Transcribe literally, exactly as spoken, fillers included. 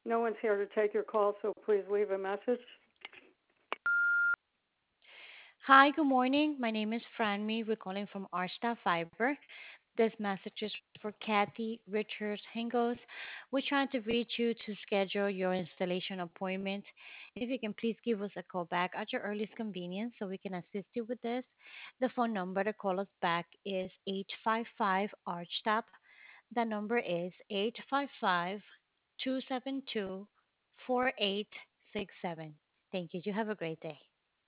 No one's here to take your call, so please leave a message. Hi, good morning. My name is Franmy. We're calling from Arsta Fiber. This message is for Kathy Richards Hingos. We're trying to reach you to schedule your installation appointment. If you can please give us a call back at your earliest convenience so we can assist you with this. The phone number to call us back is eight five five ARCHTAP. The number is eight five five, two seven two, four eight six seven. Thank you. You have a great day.